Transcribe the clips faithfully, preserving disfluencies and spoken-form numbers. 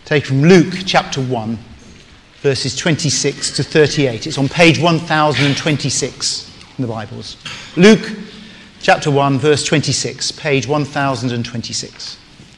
taken from Luke chapter one, verses twenty-six to thirty-eight. It's on page one thousand twenty-six in the Bibles. Luke chapter one, verse twenty-six, page one thousand twenty-six.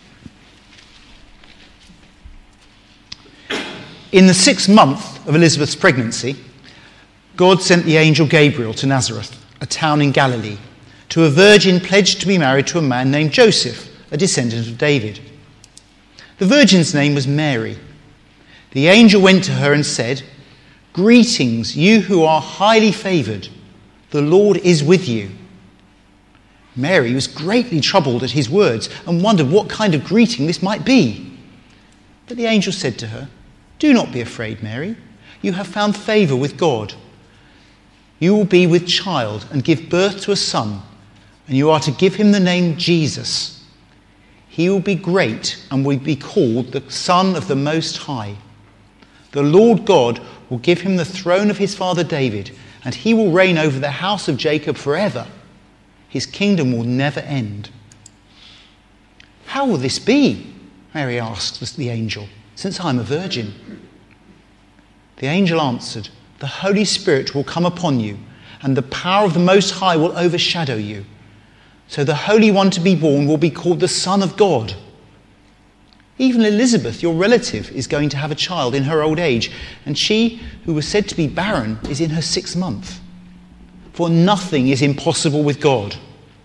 In the sixth month of Elizabeth's pregnancy, God sent the angel Gabriel to Nazareth, a town in Galilee, to a virgin pledged to be married to a man named Joseph, a descendant of David. The virgin's name was Mary. The angel went to her and said, "Greetings, you who are highly favoured. The Lord is with you." Mary was greatly troubled at his words and wondered what kind of greeting this might be. But the angel said to her, "Do not be afraid, Mary. You have found favour with God. You will be with child and give birth to a son, and you are to give him the name Jesus. He will be great and will be called the Son of the Most High. The Lord God will give him the throne of his father David, and he will reign over the house of Jacob forever. His kingdom will never end." "How will this be?" Mary asked the angel, "since I am a virgin?" The angel answered, "The Holy Spirit will come upon you, and the power of the Most High will overshadow you. So the Holy One to be born will be called the Son of God. Even Elizabeth, your relative, is going to have a child in her old age, and she, who was said to be barren, is in her sixth month. For nothing is impossible with God."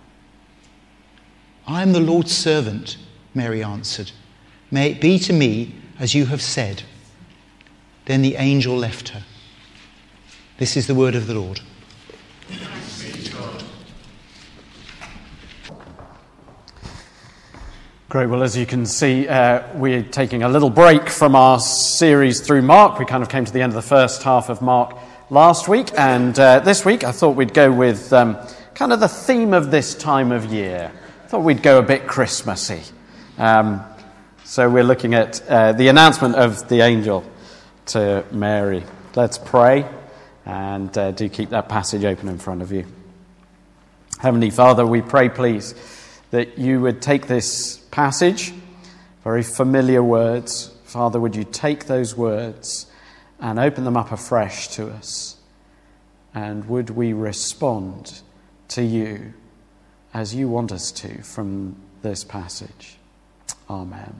"I am the Lord's servant," Mary answered. "May it be to me as you have said." Then the angel left her. This is the word of the Lord. Great. Well, as you can see, uh, we're taking a little break from our series through Mark. We kind of came to the end of the first half of Mark last week, and uh, this week I thought we'd go with um, kind of the theme of this time of year. I thought we'd go a bit Christmassy. Um, so we're looking at uh, the announcement of the angel to Mary. Let's pray, and uh, do keep that passage open in front of you. Heavenly Father, we pray, please, that you would take this passage, very familiar words. Father, would you take those words and open them up afresh to us? And would we respond to you as you want us to from this passage? Amen.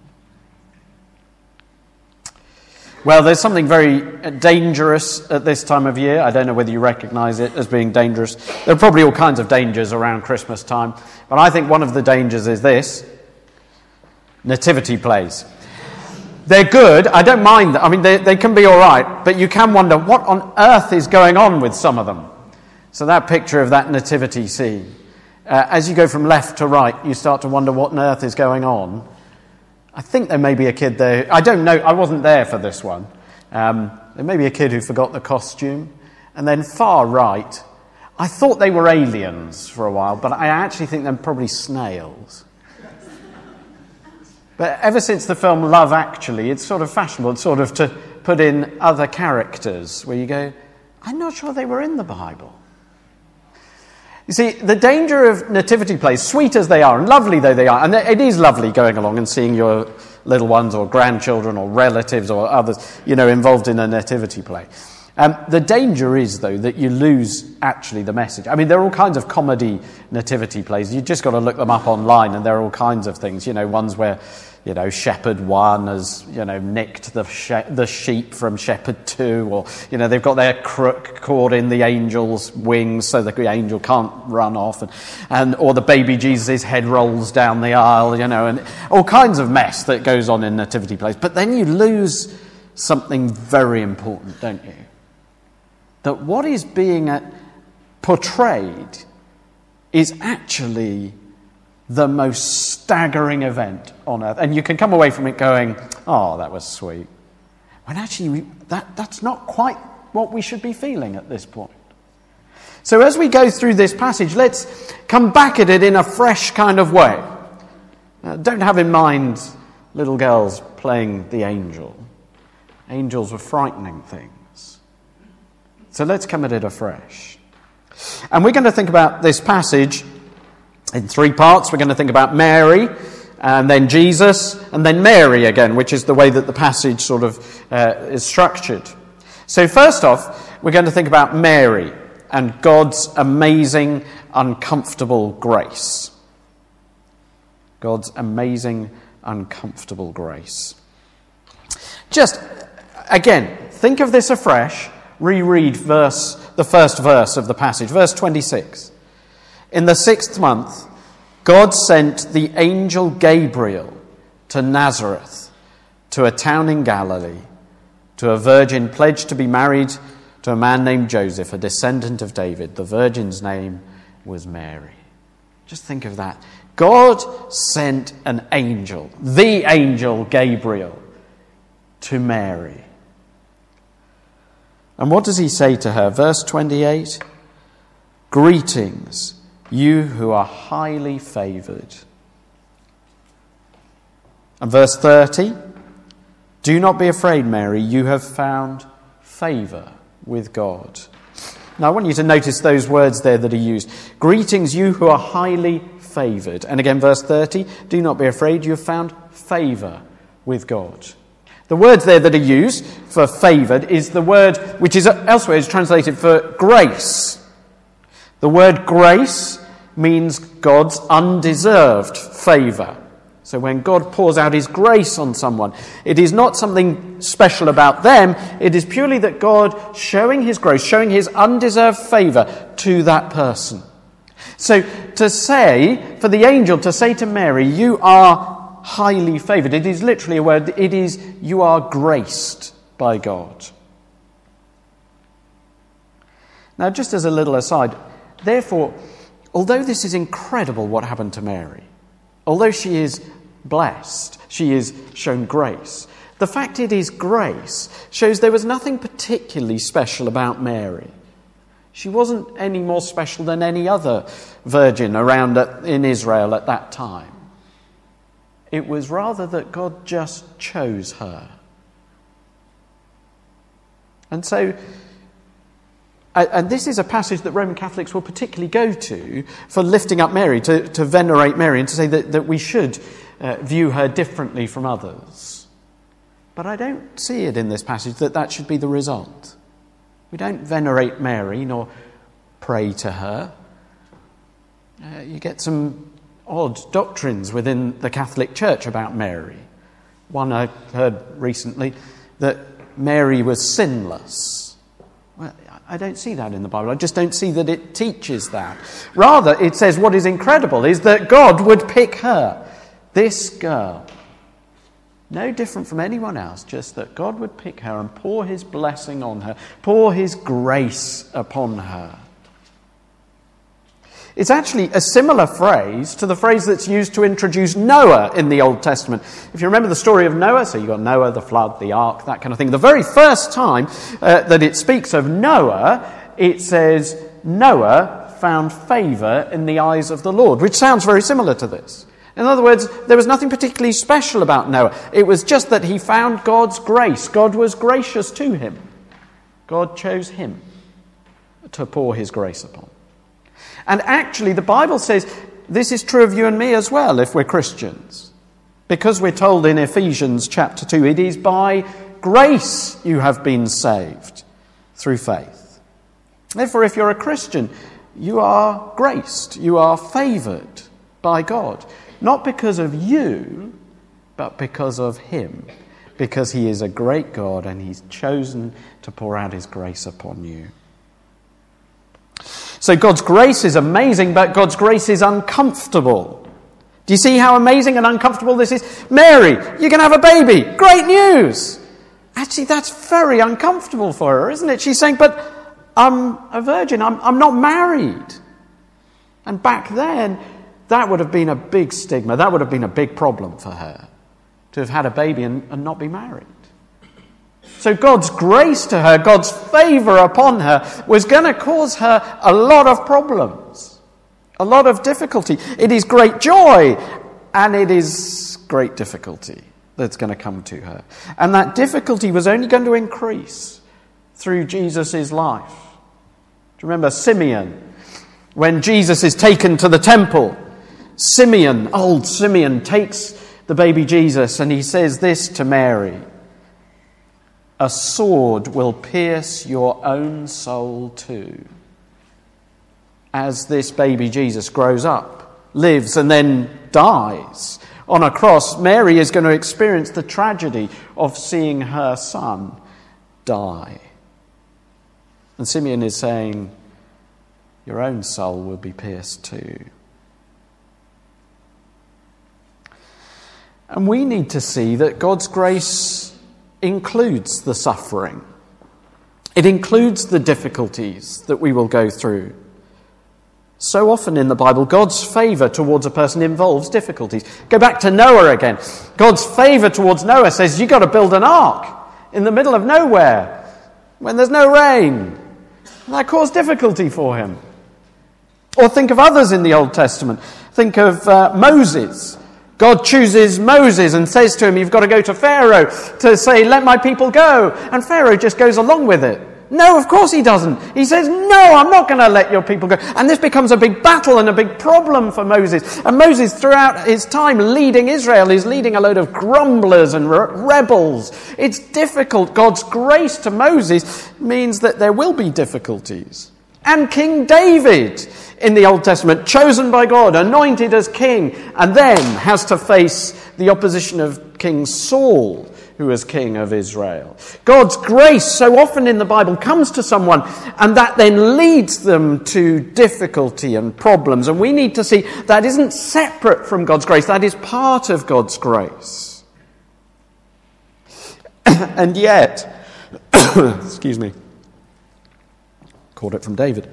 Well, there's something very dangerous at this time of year. I don't know whether you recognise it as being dangerous. There are probably all kinds of dangers around Christmas time. But I think one of the dangers is this: nativity plays. They're good. I don't mind them. I mean, they, they can be all right. But you can wonder what on earth is going on with some of them. So that picture of that nativity scene, uh, as you go from left to right, you start to wonder what on earth is going on. I think there may be a kid there. I don't know. I wasn't there for this one. Um, there may be a kid who forgot the costume. And then far right, I thought they were aliens for a while, but I actually think they're probably snails. But ever since the film Love Actually, it's sort of fashionable sort of to put in other characters where you go, I'm not sure they were in the Bible. You see, the danger of nativity plays, sweet as they are and lovely though they are, and it is lovely going along and seeing your little ones or grandchildren or relatives or others, you know, involved in a nativity play. Um, the danger is, though, that you lose actually the message. I mean, there are all kinds of comedy nativity plays. You've just got to look them up online, and there are all kinds of things. You know, ones where, you know, Shepherd One has, you know, nicked the she- the sheep from Shepherd Two, or, you know, they've got their crook caught in the angel's wings so the angel can't run off, and, and or the baby Jesus' head rolls down the aisle, you know, and all kinds of mess that goes on in nativity plays. But then you lose something very important, don't you? That what is being portrayed is actually the most staggering event on earth. And you can come away from it going, oh, that was sweet. When actually, we, that, that's not quite what we should be feeling at this point. So as we go through this passage, let's come back at it in a fresh kind of way. Uh, don't have in mind little girls playing the angel. Angels were frightening things. So let's come at it afresh. And we're going to think about this passage in three parts. We're going to think about Mary, and then Jesus, and then Mary again, which is the way that the passage sort of uh, is structured. So first off, we're going to think about Mary and God's amazing, uncomfortable grace. God's amazing, uncomfortable grace. Just, again, think of this afresh. Reread verse, the first verse of the passage, verse twenty-six. In the sixth month, God sent the angel Gabriel to Nazareth, to a town in Galilee, to a virgin pledged to be married to a man named Joseph, a descendant of David. The virgin's name was Mary. Just think of that. God sent an angel, the angel Gabriel, to Mary. And what does he say to her? Verse twenty-eight, "Greetings, you who are highly favoured." And verse thirty, "Do not be afraid, Mary, you have found favour with God." Now I want you to notice those words there that are used. Greetings, you who are highly favoured. And again, verse thirty, "Do not be afraid, you have found favour with God." The words there that are used for favoured is the word which is elsewhere is translated for grace. The word grace means God's undeserved favour. So when God pours out his grace on someone, it is not something special about them. It is purely that God showing his grace, showing his undeserved favour to that person. So to say, for the angel to say to Mary, you are highly favoured, it is literally a word, it is you are graced by God. Now just as a little aside, therefore, although this is incredible what happened to Mary, although she is blessed, she is shown grace, the fact it is grace shows there was nothing particularly special about Mary. She wasn't any more special than any other virgin around in Israel at that time. It was rather that God just chose her. And so, and this is a passage that Roman Catholics will particularly go to for lifting up Mary, to, to venerate Mary, and to say that, that we should uh, view her differently from others. But I don't see it in this passage that that should be the result. We don't venerate Mary nor pray to her. Uh, you get some odd doctrines within the Catholic Church about Mary. One I heard recently, that Mary was sinless. Well, I don't see that in the Bible. I just don't see that it teaches that. Rather, it says what is incredible is that God would pick her, this girl, no different from anyone else, just that God would pick her and pour his blessing on her, pour his grace upon her. It's actually a similar phrase to the phrase that's used to introduce Noah in the Old Testament. If you remember the story of Noah, so you've got Noah, the flood, the ark, that kind of thing. The very first time uh, that it speaks of Noah, it says, Noah found favour in the eyes of the Lord, which sounds very similar to this. In other words, there was nothing particularly special about Noah. It was just that he found God's grace. God was gracious to him. God chose him to pour his grace upon. And actually, the Bible says this is true of you and me as well, if we're Christians. Because we're told in Ephesians chapter two, it is by grace you have been saved through faith. Therefore, if you're a Christian, you are graced, you are favoured by God. Not because of you, but because of him. Because he is a great God and he's chosen to pour out his grace upon you. So God's grace is amazing, but God's grace is uncomfortable. Do you see how amazing and uncomfortable this is? Mary, you're going to have a baby. Great news. Actually, that's very uncomfortable for her, isn't it? She's saying, but I'm a virgin. I'm, I'm not married. And back then, that would have been a big stigma. That would have been a big problem for her, to have had a baby and, and not be married. So God's grace to her, God's favour upon her, was going to cause her a lot of problems, a lot of difficulty. It is great joy, and it is great difficulty that's going to come to her. And that difficulty was only going to increase through Jesus' life. Do you remember Simeon, when Jesus is taken to the temple Simeon, old Simeon, takes the baby Jesus and he says this to Mary: "A sword will pierce your own soul too." As this baby Jesus grows up, lives, and then dies on a cross, Mary is going to experience the tragedy of seeing her son die. And Simeon is saying, your own soul will be pierced too. And we need to see that God's grace includes the suffering. It includes the difficulties that we will go through. So often in the Bible, God's favour towards a person involves difficulties. Go back to Noah again. God's favour towards Noah says, you've got to build an ark in the middle of nowhere when there's no rain. And that caused difficulty for him. Or think of others in the Old Testament. Think of uh, Moses. God chooses Moses and says to him, you've got to go to Pharaoh to say, let my people go. And Pharaoh just goes along with it. No, of course he doesn't. He says, no, I'm not going to let your people go. And this becomes a big battle and a big problem for Moses. And Moses, throughout his time leading Israel, is leading a load of grumblers and re- rebels. It's difficult. God's grace to Moses means that there will be difficulties. And King David in the Old Testament, chosen by God, anointed as king, and then has to face the opposition of King Saul, who was king of Israel. God's grace so often in the Bible comes to someone, and that then leads them to difficulty and problems. And we need to see that isn't separate from God's grace. That is part of God's grace. And yet, excuse me, caught it from David.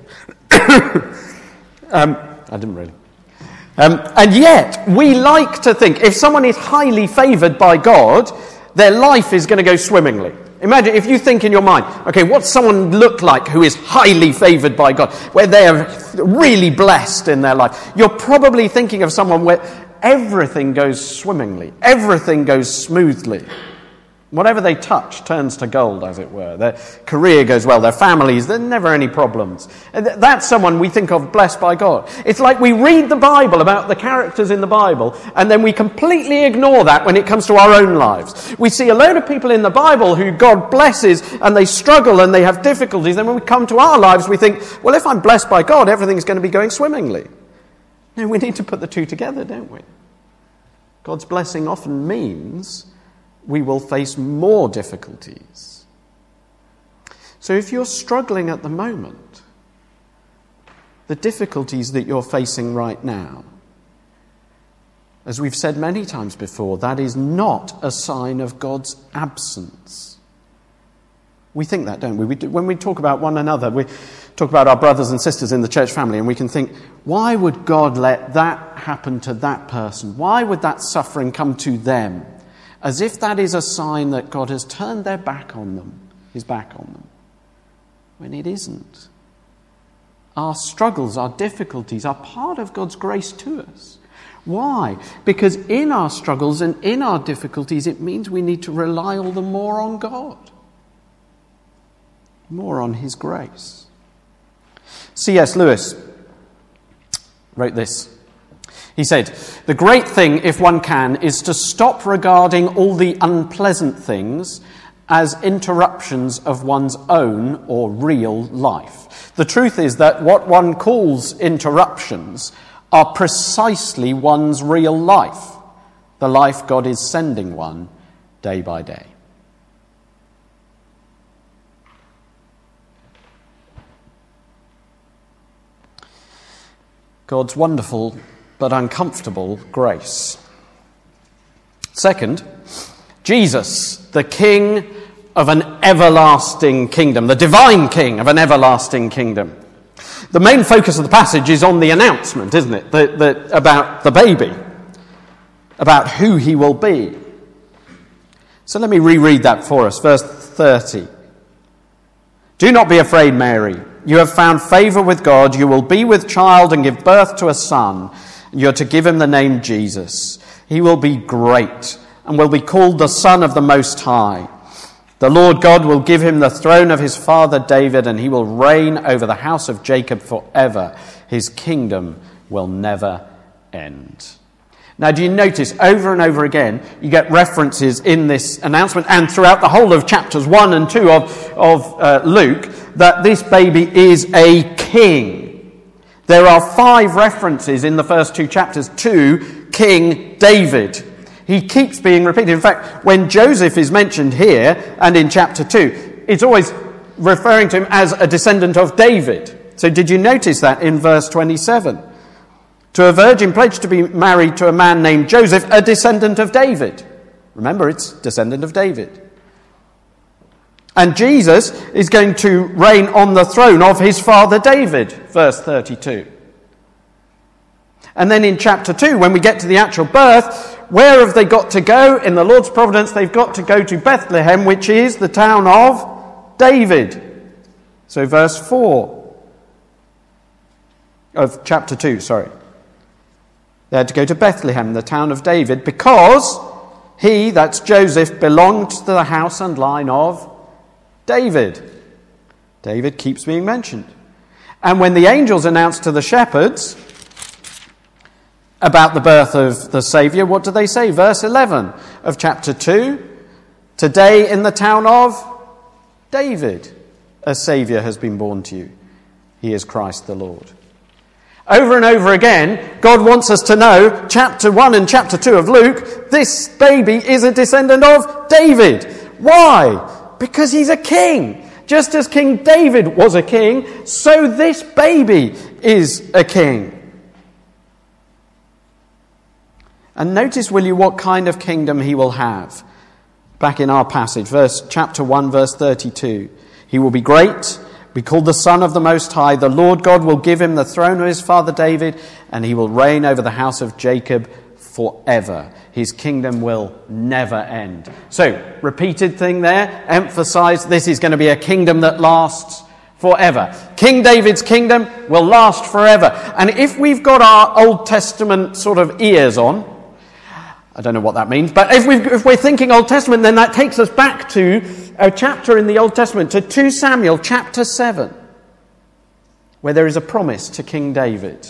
um, I didn't really. Um, and yet, we like to think if someone is highly favoured by God, their life is going to go swimmingly. Imagine if you think in your mind, okay, what's someone look like who is highly favoured by God, where they're really blessed in their life? You're probably thinking of someone where everything goes swimmingly, everything goes smoothly. Whatever they touch turns to gold, as it were. Their career goes well, their families, there's never any problems. That's someone we think of blessed by God. It's like we read the Bible about the characters in the Bible, and then we completely ignore that when it comes to our own lives. We see a load of people in the Bible who God blesses, and they struggle and they have difficulties. Then when we come to our lives, we think, well, if I'm blessed by God, everything's going to be going swimmingly. No, we need to put the two together, don't we? God's blessing often means we will face more difficulties. So if you're struggling at the moment, the difficulties that you're facing right now, as we've said many times before, that is not a sign of God's absence. We think that, don't we? we do, when we talk about one another, we talk about our brothers and sisters in the church family, and we can think, why would God let that happen to that person? Why would that suffering come to them? As if that is a sign that God has turned their back on them, his back on them, when it isn't. Our struggles, our difficulties are part of God's grace to us. Why? Because in our struggles and in our difficulties, it means we need to rely all the more on God, more on his grace. C S Lewis wrote this. He said, the great thing, if one can, is to stop regarding all the unpleasant things as interruptions of one's own or real life. The truth is that what one calls interruptions are precisely one's real life, the life God is sending one day by day. God's wonderful but uncomfortable grace. Second, Jesus, the King of an everlasting kingdom, the divine King of an everlasting kingdom. The main focus of the passage is on the announcement, isn't it? The, the, about the baby, about who he will be. So let me reread that for us. Verse thirty. Do not be afraid, Mary. You have found favour with God. You will be with child and give birth to a son. You're to give him the name Jesus. He will be great and will be called the Son of the Most High. The Lord God will give him the throne of his father David, and he will reign over the house of Jacob forever. His kingdom will never end. Now, do you notice over and over again you get references in this announcement and throughout the whole of chapters one and two of, of uh, Luke that this baby is a king. There are five references in the first two chapters to King David. He keeps being repeated. In fact, when Joseph is mentioned here and in chapter two, it's always referring to him as a descendant of David. So did you notice that in verse twenty-seven? To a virgin pledged to be married to a man named Joseph, a descendant of David. Remember, it's descendant of David. And Jesus is going to reign on the throne of his father David, verse thirty-two. And then in chapter two, when we get to the actual birth, where have they got to go? In the Lord's providence, they've got to go to Bethlehem, which is the town of David. So verse four of chapter two, sorry. They had to go to Bethlehem, the town of David, because he, that's Joseph, belonged to the house and line of David. David keeps being mentioned. And when the angels announced to the shepherds about the birth of the Saviour, what do they say? Verse eleven of chapter two, today in the town of David, a Saviour has been born to you. He is Christ the Lord. Over and over again, God wants us to know, chapter one and chapter two of Luke, this baby is a descendant of David. Why? Because he's a king. Just as King David was a king, so this baby is a king. And notice, will you, what kind of kingdom he will have. Back in our passage, verse chapter one, verse thirty-two. He will be great, be called the Son of the Most High. The Lord God will give him the throne of his father David, and he will reign over the house of Jacob forever. His kingdom will never end. So, repeated thing there, emphasized this is going to be a kingdom that lasts forever. King David's kingdom will last forever. And if we've got our Old Testament sort of ears on, I don't know what that means, but if, we've, if we're thinking Old Testament, then that takes us back to a chapter in the Old Testament, to Second Samuel chapter seven, where there is a promise to King David.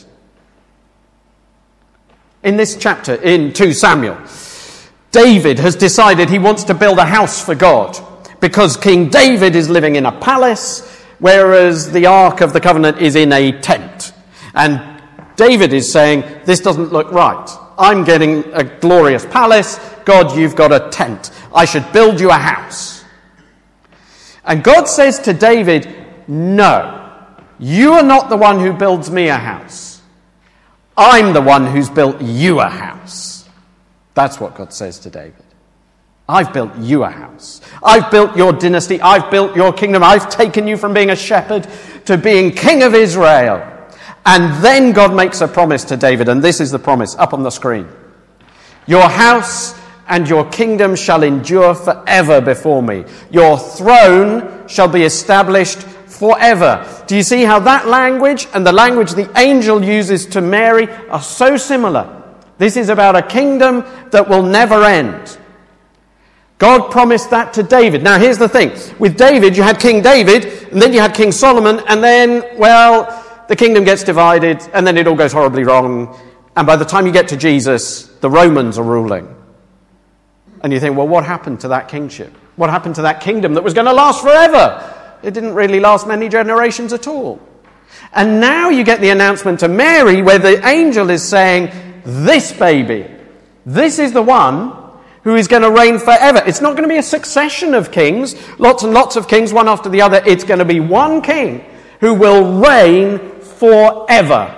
In this chapter, in Second Samuel, David has decided he wants to build a house for God, because King David is living in a palace, whereas the Ark of the Covenant is in a tent. And David is saying, this doesn't look right. I'm getting a glorious palace. God, you've got a tent. I should build you a house. And God says to David, no, you are not the one who builds me a house. I'm the one who's built you a house. That's what God says to David. I've built you a house. I've built your dynasty. I've built your kingdom. I've taken you from being a shepherd to being king of Israel. And then God makes a promise to David, and this is the promise up on the screen. Your house and your kingdom shall endure forever before me. Your throne shall be established forever. Do you see how that language and the language the angel uses to Mary are so similar? This is about a kingdom that will never end. God promised that to David. Now here's the thing. With David, you had King David, and then you had King Solomon, and then, well, the kingdom gets divided, and then it all goes horribly wrong. And by the time you get to Jesus, the Romans are ruling. And you think, well, what happened to that kingship? What happened to that kingdom that was going to last forever? It didn't really last many generations at all. And now you get the announcement to Mary where the angel is saying, this baby, this is the one who is going to reign forever. It's not going to be a succession of kings, lots and lots of kings, one after the other. It's going to be one king who will reign forever.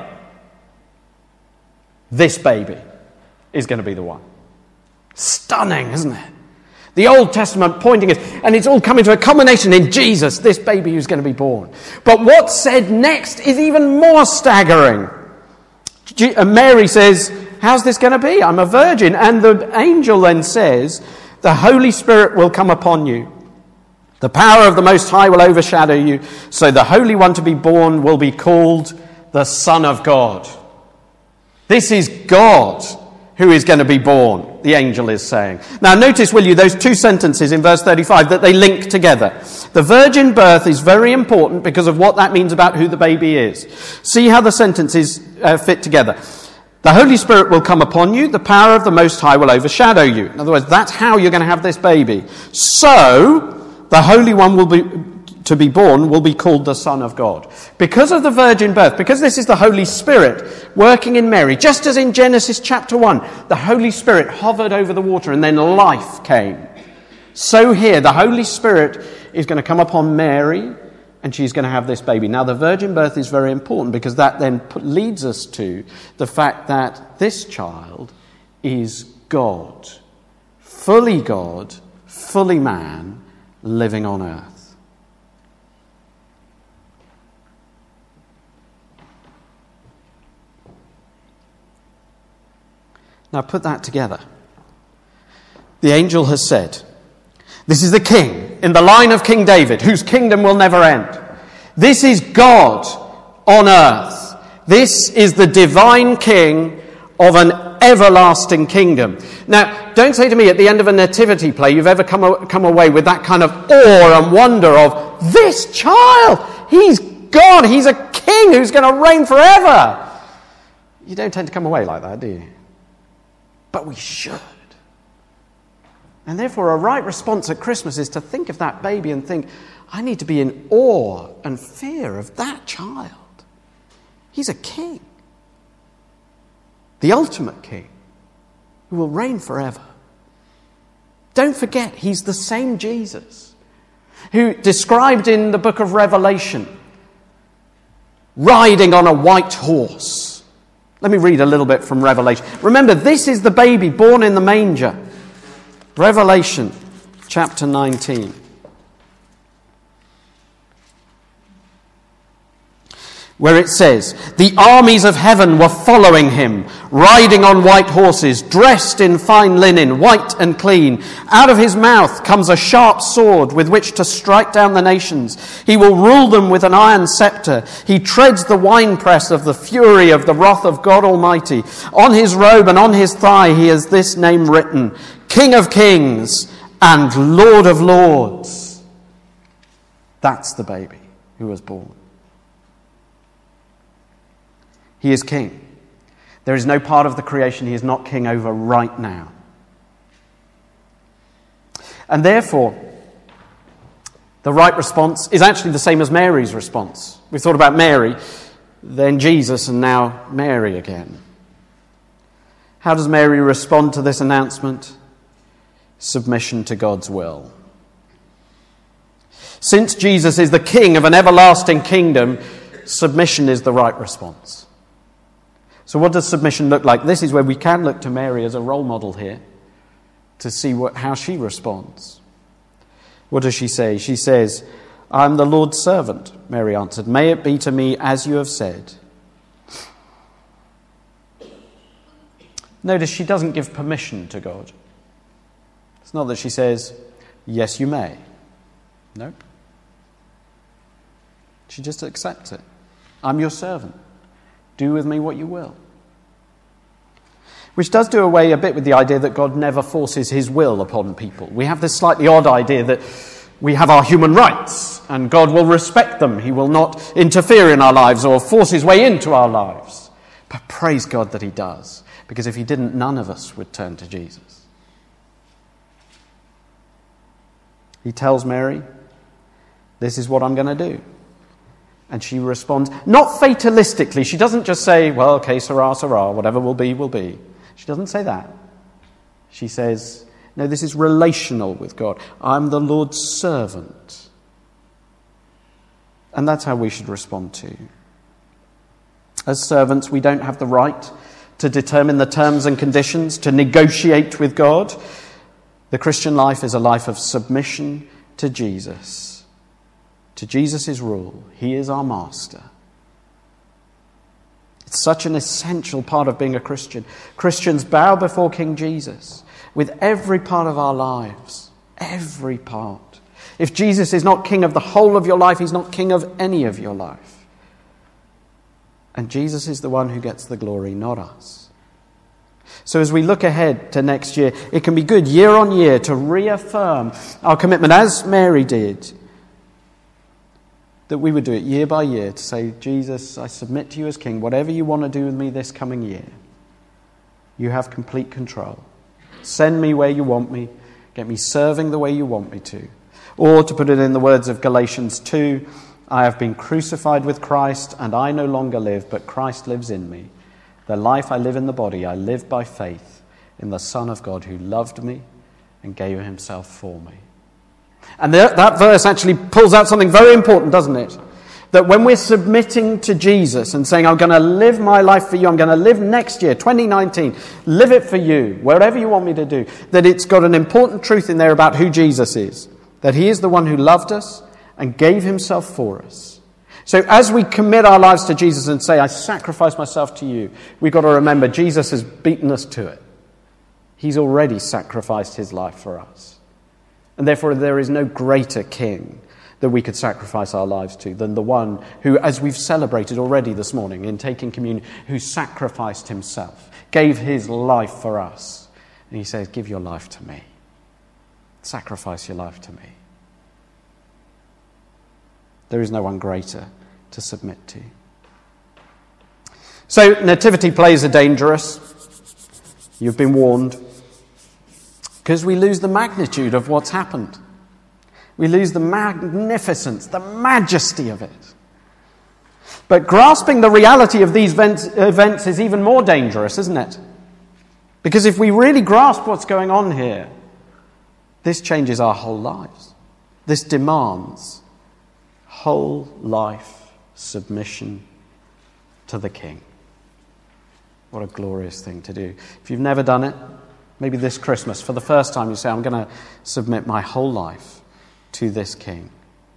This baby is going to be the one. Stunning, isn't it? The Old Testament pointing us, and it's all coming to a culmination in Jesus, this baby who's going to be born. But what's said next is even more staggering. Mary says, how's this going to be? I'm a virgin. And the angel then says, the Holy Spirit will come upon you. The power of the Most High will overshadow you. So the Holy One to be born will be called the Son of God. This is God who is going to be born, the angel is saying. Now notice, will you, those two sentences in verse thirty-five, that they link together. The virgin birth is very important because of what that means about who the baby is. See how the sentences uh, fit together. The Holy Spirit will come upon you. The power of the Most High will overshadow you. In other words, that's how you're going to have this baby. So, the Holy One will be to be born will be called the Son of God. Because of the virgin birth, because this is the Holy Spirit working in Mary, just as in Genesis chapter one, the Holy Spirit hovered over the water and then life came. So here, the Holy Spirit is going to come upon Mary and she's going to have this baby. Now, the virgin birth is very important because that then leads us to the fact that this child is God, fully God, fully man, living on earth. Now put that together. The angel has said, this is the king in the line of King David, whose kingdom will never end. This is God on earth. This is the divine king of an everlasting kingdom. Now, don't say to me at the end of a nativity play you've ever come, come away with that kind of awe and wonder of, this child, he's God, he's a king who's going to reign forever. You don't tend to come away like that, do you? But we should. And therefore, a right response at Christmas is to think of that baby and think, I need to be in awe and fear of that child. He's a king. The ultimate king who will reign forever. Don't forget, he's the same Jesus who described in the book of Revelation, riding on a white horse. Let me read a little bit from Revelation. Remember, this is the baby born in the manger. Revelation chapter nineteen. Where it says, the armies of heaven were following him, riding on white horses, dressed in fine linen, white and clean. Out of his mouth comes a sharp sword with which to strike down the nations. He will rule them with an iron scepter. He treads the winepress of the fury of the wrath of God Almighty. On his robe and on his thigh he has this name written, King of Kings and Lord of Lords. That's the baby who was born. He is king. There is no part of the creation he is not king over right now. And therefore, the right response is actually the same as Mary's response. We thought about Mary, then Jesus, and now Mary again. How does Mary respond to this announcement? Submission to God's will. Since Jesus is the king of an everlasting kingdom, submission is the right response. So what does submission look like? This is where we can look to Mary as a role model here to see what, how she responds. What does she say? She says, I'm the Lord's servant, Mary answered. May it be to me as you have said. Notice she doesn't give permission to God. It's not that she says, yes, you may. Nope. She just accepts it. I'm your servant. Do with me what you will. Which does do away a bit with the idea that God never forces his will upon people. We have this slightly odd idea that we have our human rights and God will respect them. He will not interfere in our lives or force his way into our lives. But praise God that he does. Because if he didn't, none of us would turn to Jesus. He tells Mary, this is what I'm going to do. And she responds, not fatalistically. She doesn't just say, well, okay, sarah, sarah, whatever will be, will be. She doesn't say that. She says, no, this is relational with God. I'm the Lord's servant. And that's how we should respond too. As servants, we don't have the right to determine the terms and conditions, to negotiate with God. The Christian life is a life of submission to Jesus. To Jesus' rule. He is our master. It's such an essential part of being a Christian. Christians bow before King Jesus with every part of our lives. Every part. If Jesus is not king of the whole of your life, he's not king of any of your life. And Jesus is the one who gets the glory, not us. So as we look ahead to next year, it can be good year on year to reaffirm our commitment, as Mary did, that we would do it year by year to say, Jesus, I submit to you as king, whatever you want to do with me this coming year, You have complete control. Send me where you want me. Get me serving the way you want me to. Or, to put it in the words of Galatians two, I have been crucified with Christ, and I no longer live, but Christ lives in me. The life I live in the body, I live by faith in the Son of God who loved me and gave himself for me. And that, that verse actually pulls out something very important, doesn't it? That when we're submitting to Jesus and saying, I'm going to live my life for you, I'm going to live next year, twenty nineteen, live it for you, wherever you want me to do, that it's got an important truth in there about who Jesus is. That he is the one who loved us and gave himself for us. So as we commit our lives to Jesus and say, I sacrifice myself to you, we've got to remember Jesus has beaten us to it. He's already sacrificed his life for us. And therefore there is no greater king that we could sacrifice our lives to than the one who, as we've celebrated already this morning in taking communion, who sacrificed himself, gave his life for us. And he says, give your life to me. Sacrifice your life to me. There is no one greater to submit to. So, nativity plays are dangerous. You've been warned. Because we lose the magnitude of what's happened. We lose the magnificence, the majesty of it. But grasping the reality of these events, events is even more dangerous, isn't it? Because if we really grasp what's going on here, this changes our whole lives. This demands whole life submission to the King. What a glorious thing to do. If you've never done it, maybe this Christmas, for the first time, you say, I'm going to submit my whole life to this King.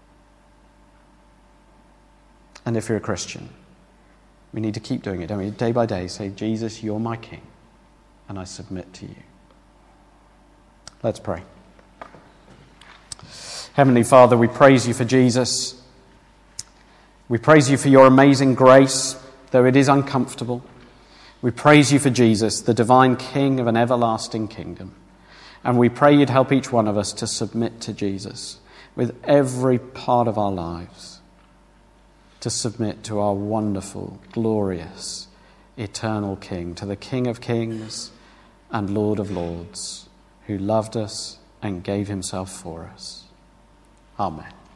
And if you're a Christian, we need to keep doing it, don't we? Day by day, say, Jesus, you're my King, and I submit to you. Let's pray. Heavenly Father, we praise you for Jesus. We praise you for your amazing grace, though it is uncomfortable. We praise you for Jesus, the divine King of an everlasting kingdom. And we pray you'd help each one of us to submit to Jesus with every part of our lives, to submit to our wonderful, glorious, eternal King, to the King of kings and Lord of lords, who loved us and gave himself for us. Amen.